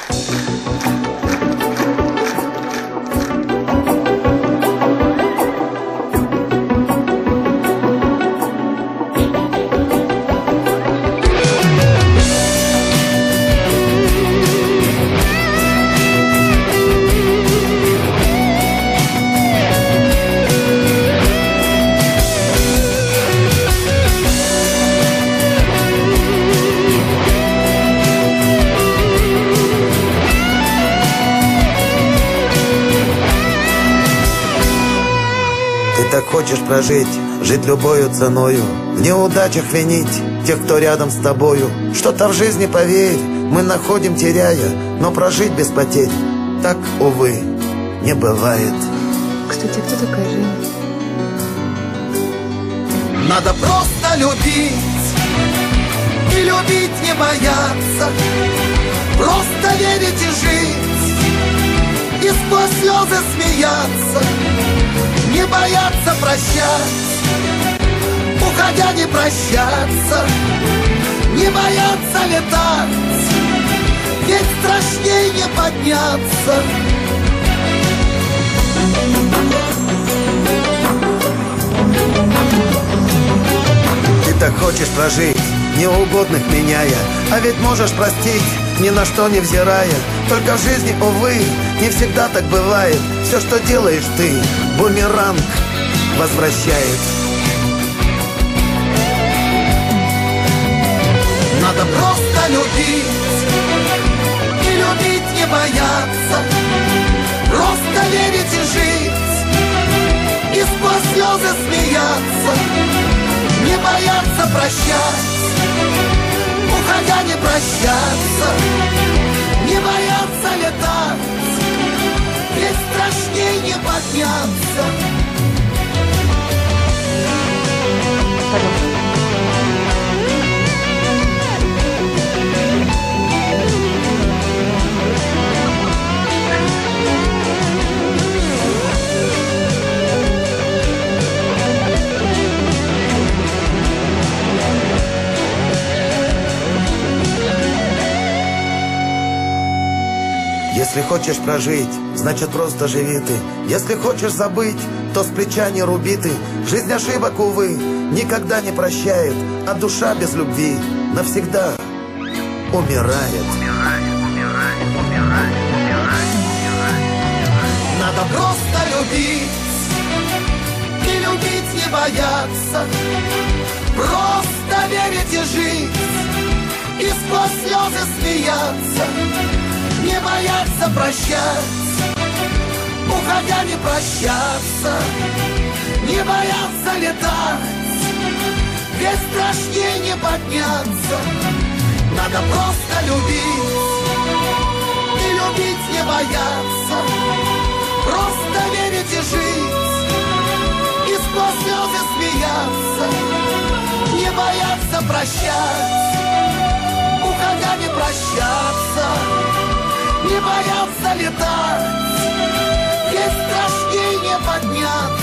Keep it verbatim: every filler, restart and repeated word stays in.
Так хочешь прожить, жить любою ценою, в неудачах винить тех, кто рядом с тобою. Что-то в жизни, поверь, мы находим, теряя, но прожить без потерь так, увы, не бывает. Кстати, кто такая Женя? Надо просто любить и любить не бояться, просто верить и жить, и сквозь слезы смеяться. Не бояться прощать, уходя не прощаться, не бояться летать, ведь страшней не подняться. Ты так хочешь прожить, неугодных меняя, а ведь можешь простить, ни на что не взирая. Только в жизни, увы, не всегда так бывает. Все, что делаешь ты, бумеранг возвращает. Надо просто любить и любить не бояться, просто верить и жить, и сквозь слезы смеяться. Не бояться прощать, уходя не прощаться, не бояться летать, ведь страшней не подняться. Если хочешь прожить, значит просто живи ты. Если хочешь забыть, то с плеча не руби ты. Жизнь ошибок, увы, никогда не прощает, а душа без любви навсегда умирает. Надо просто любить и любить не бояться, просто верить и жить, и сквозь слезы смеяться. Не бояться прощать, уходя не прощаться, не бояться летать, ведь страшнее не подняться. Надо просто любить и любить не бояться, просто верить и жить, и сквозь слезы смеяться. Не бояться прощать, уходя не прощаться, не бояться летать, ведь страшней не подняться.